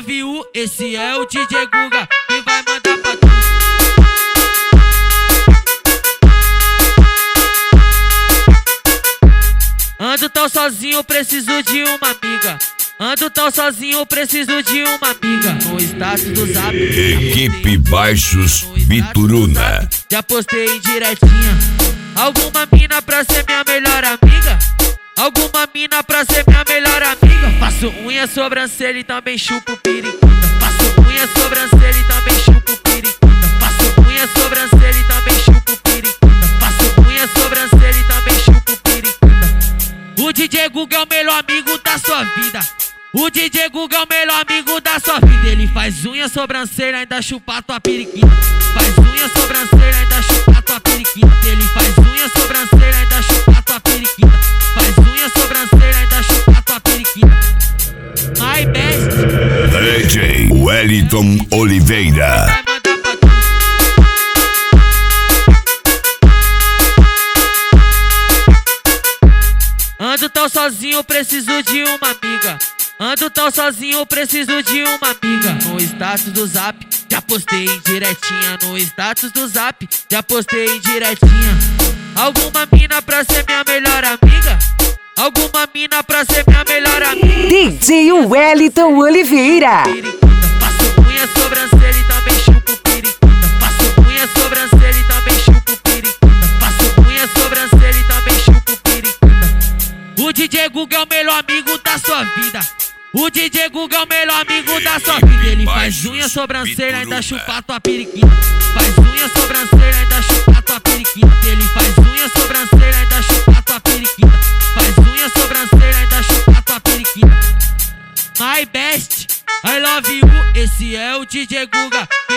love you, esse é o DJ Guga que vai mandar pra tu. Ando tão sozinho, preciso de uma amiga. Ando tão sozinho, preciso de uma amiga. No status do Zap. Equipe Baixos Bituruna. Já postei em diretinha. Alguma mina pra ser minha melhor amiga? Alguma mina pra ser minha melhor amiga? Faço unha, sobrancelha e também chupo periquita. Faço unha, sobrancelha e também chupo periquita. Faço unha, sobrancelha e também chupo periquita. Faço unha, sobrancelha e também chupo periquita. O DJ Guga é o melhor amigo da sua vida. O DJ Guga é o melhor amigo da sua vida. Ele faz unha, sobrancelha, ainda chupa tua periquita. Faz unha, sobrancelha, ainda chupa tua periquita. Ele faz unha, sobrancelha, ainda chupa tua periquita. Faz unha, sobrancelha, ainda chupa tua periquita. My best DJ Wellington Oliveira. Ando tão sozinho, preciso de uma amiga. Ando tão sozinho, preciso de uma amiga. No status do Zap, já postei em diretinha. No status do Zap, já postei em diretinha. Alguma mina pra ser minha melhor amiga? Alguma mina pra ser minha melhor amiga? DJ Wellington Oliveira. Faço unha, sobrancelha e também chupo periquita. Faço unha, sobrancelha e também chupo periquita. Faço unha, sobrancelha e também chupo periquita. O DJ Guga é o melhor amigo da sua vida. O DJ Guga é o melhor amigo da sua vida. Ele faz unha, sobrancelha, ainda chupa tua periquita. Faz unha, sobrancelha, ainda chupa tua periquita. Ele faz unha, sobrancelha, ainda chupa tua periquita. Faz unha, sobrancelha, ainda chupa tua periquita. My best, I love you, esse é o DJ Guga.